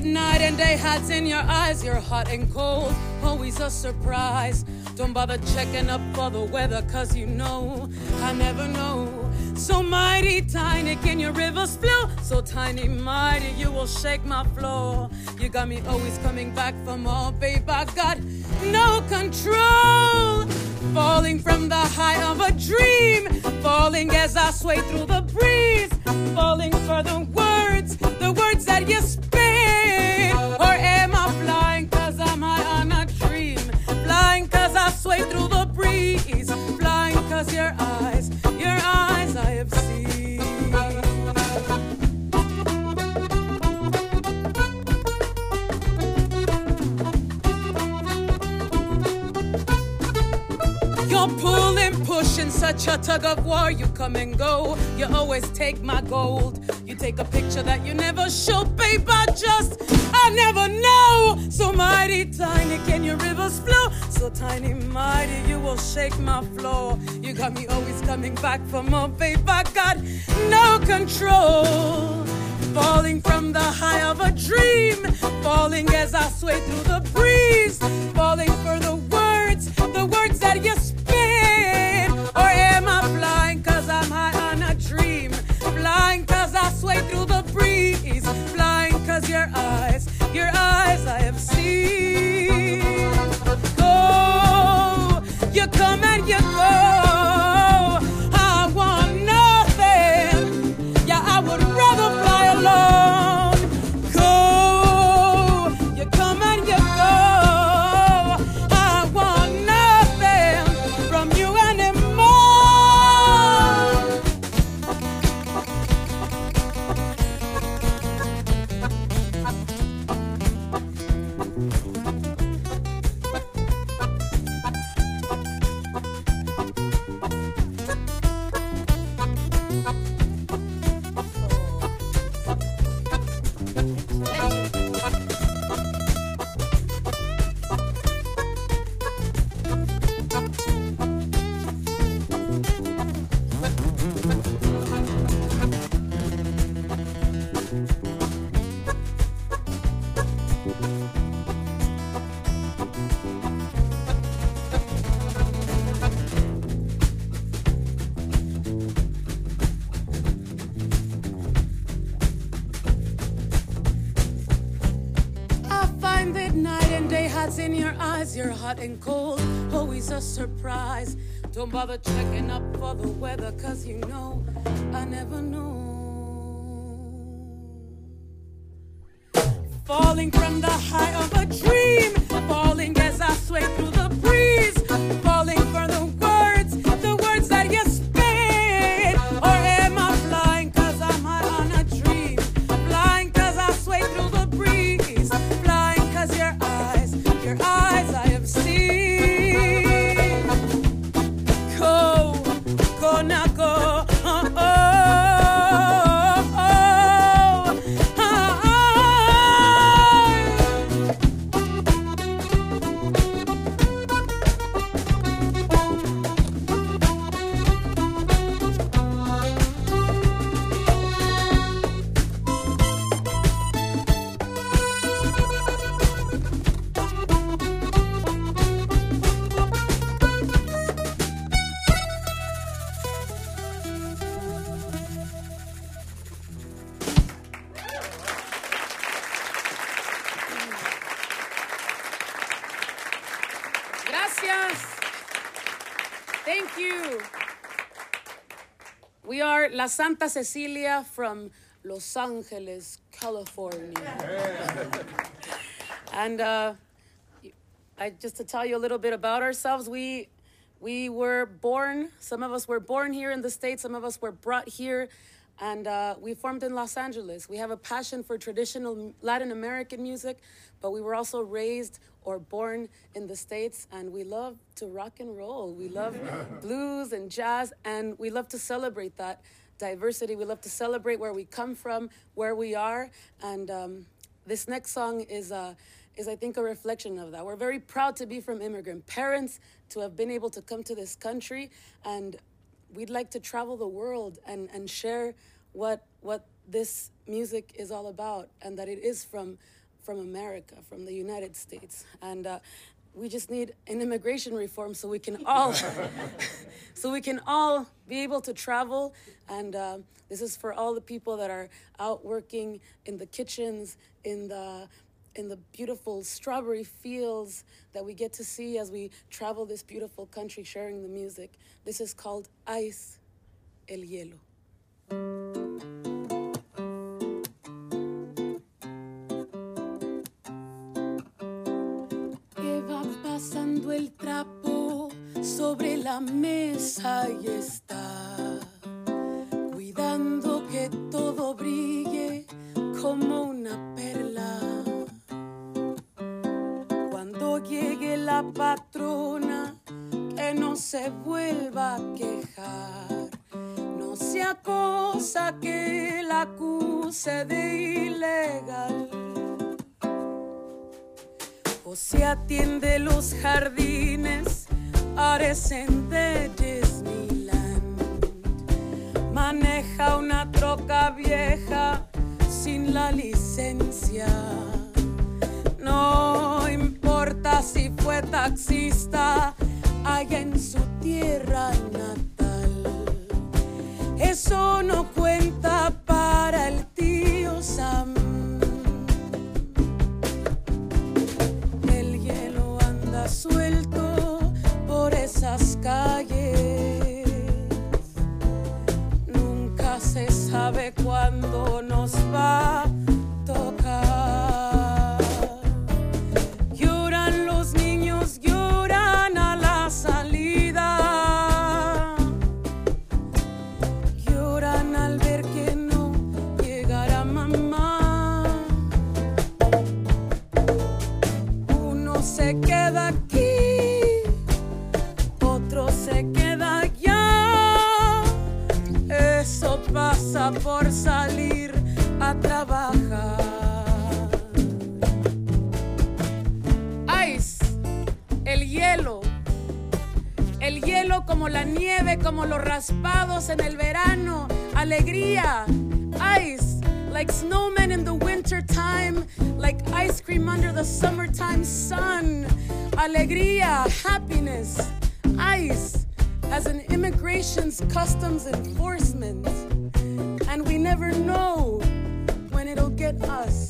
night and day, hats in your eyes. You're hot and cold, always a surprise. Don't bother checking up for the weather, cause you know I never know. So mighty tiny can your rivers flow, so tiny mighty you will shake my floor. You got me always coming back for more, babe, I got no control. Falling from the high of a dream, falling as I sway through the breeze, falling for the words that you spit. Or am I flying cause I'm high on a dream, flying cause I sway through the breeze, flying cause your eyes I have seen. You're pulling, pushing, such a tug of war. You come and go, you always take my gold. You take a picture that you never show, babe, I never know. So mighty tiny can your rivers flow, so tiny mighty you will shake my floor. You got me always coming back for more, babe, I got no control. Falling from the high of a dream, falling as I sway through the breeze, falling for the words that you spit. Or am I flying cause I'm high on a dream, flying cause I sway through the breeze, flying cause your eyes I have seen. Go, you come and you go. I want nothing. Yeah, I would rather fly alone. Go, you come and you go. I want nothing from you anymore. In your eyes, you're hot and cold, always a surprise. Don't bother checking up for the weather, cause you know I never know. Falling from the high of a dream, falling as I sway through the breeze, falling for the words that you spit. Or am I flying cause I'm high on a dream, flying cause I sway through the breeze, flying cause your eyes I have seen. Go now go. Thank you. We are La Santa Cecilia from Los Angeles, California. And just to tell you a little bit about ourselves, we were born, some of us were born here in the States, some of us were brought here, and we formed in Los Angeles. We have a passion for traditional Latin American music, but we were also raised or born in the States, and we love to rock and roll. We love blues and jazz, and we love to celebrate that diversity. We love to celebrate where we come from, where we are, and this next song is I think, a reflection of that. We're very proud to be from immigrant parents, to have been able to come to this country, and we'd like to travel the world and share what this music is all about, and that it is from from America, from the United States. And we just need an immigration reform so we can all be able to travel. And this is for all the people that are out working in the kitchens, in the beautiful strawberry fields that we get to see as we travel this beautiful country sharing the music. This is called Ice, El Hielo. Que va pasando el trapo sobre la mesa y está cuidando que todo brille como una perla. Cuando llegue la patrona, que no se vuelva a quejar, no sea cosa que la acuse de ilegal. O se atiende los jardines, parecen de Disneyland. Maneja una troca vieja sin la licencia. No importa si fue taxista allá en su tierra natal. Eso no cuenta para el tío Sam. El hielo anda suelto por esas calles. Nunca se sabe cuándo nos va a tocar. Lloran los niños, lloran a la salida. Lloran al ver que no llegará mamá. Uno se queda aquí, otro se queda allá. Eso pasa por salir a trabajar. Ice, el hielo como la nieve, como los raspados en el verano. Alegría, ice, like snowmen in the winter time, like ice cream under the summertime sun. Alegría, happiness, ice, as an immigration's customs enforcement. And we never know when it'll get us.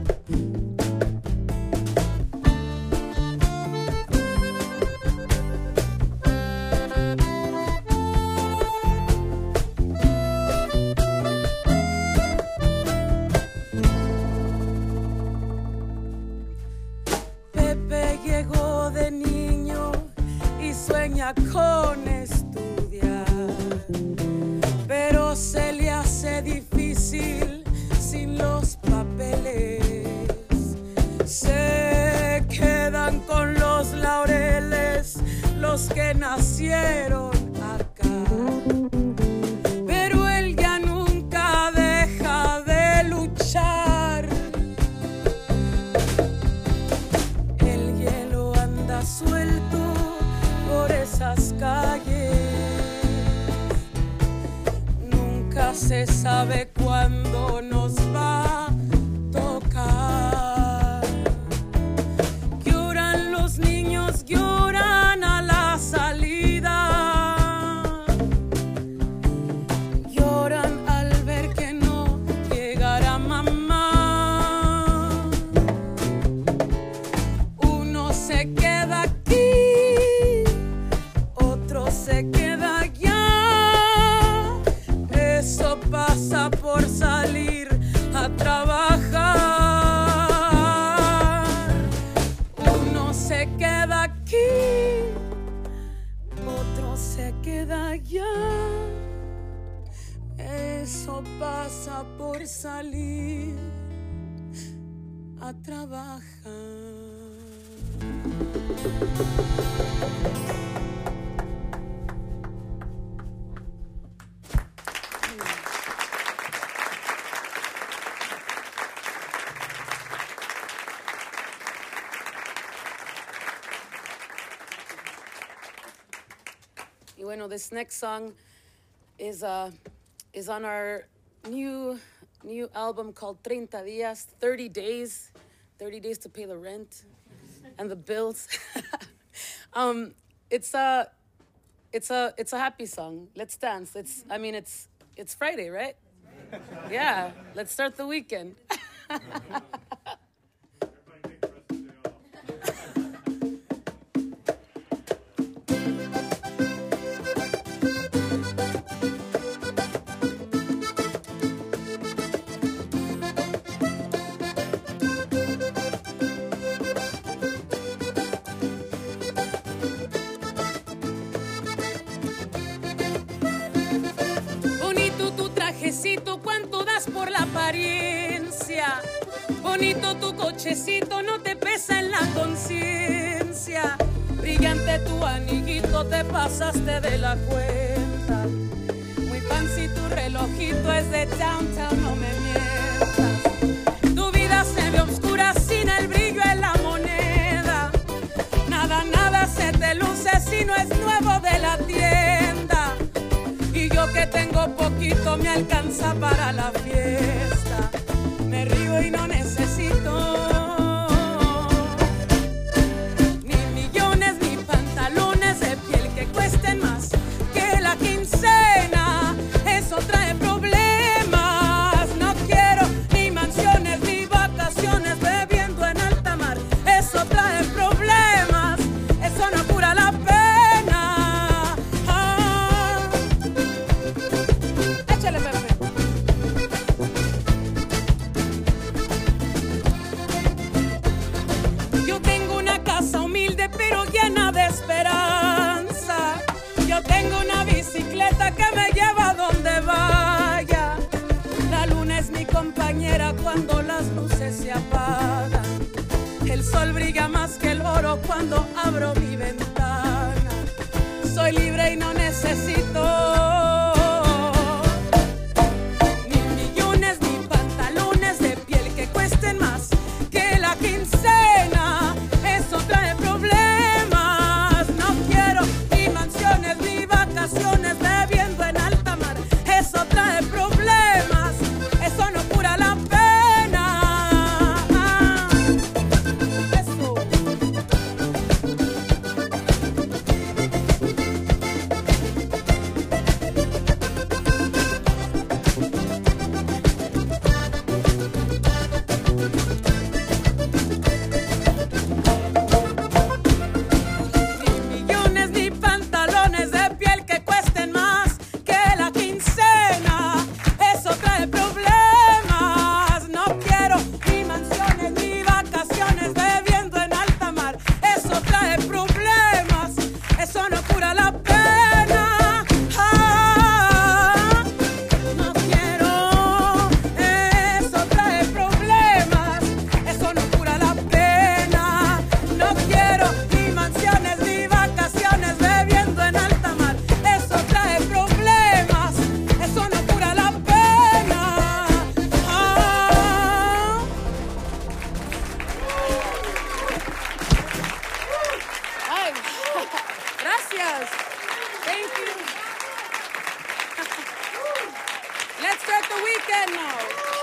Pepe llegó de niño y sueña con estudiar, pero se le hace difícil sin los papeles. Se quedan con los laureles los que nacieron acá, pero él ya nunca deja de luchar. El hielo anda suelto por esas calles. Nunca se sabe cuándo nos va a tocar. Lloran los niños, lloran a la salida. Lloran al ver que no llegará mamá. Uno se queda aquí, otro se queda allá. Eso pasa por salir a trabajar. Uno se queda aquí, otro se queda allá. Eso pasa por salir a trabajar. Y bueno, this next song is on our new album called 30 Días, 30 Days. 30 days to pay the rent and the bills. It's a happy song. Let's dance. It's Friday, right? Yeah, let's start the weekend. Cuánto das por la apariencia. Bonito tu cochecito, no te pesa en la conciencia. Brillante tu anillito, te pasaste de la cuenta. Muy fancy tu relojito, es de downtown, no me mientas. Tu vida se ve oscura sin el brillo en la moneda. Nada se te luce si no es nuevo de la tienda. Y yo que tengo poquito me alcanza para la fiesta. Me río y no necesito ni millones ni pantalones de piel que cuesten más que la quincena. Eso trae problemas. No quiero ni mansiones ni vacaciones bebiendo en alta mar. Eso trae problemas. Eso no cura la pena. Pero llena de esperanza. Yo tengo una bicicleta que me lleva a donde vaya. La luna es mi compañera cuando las luces se apagan. El sol brilla más que el oro cuando abro mi ventana. Soy libre y no necesito ni millones ni pantalones de piel que cuesten más que la quincena. Eso trae problemas. No quiero ni mansiones ni vacaciones bebiendo en alta mar. Eso trae problemas. Eso no cura la pena. Eso. Gracias. Thank you. Let's start the weekend now.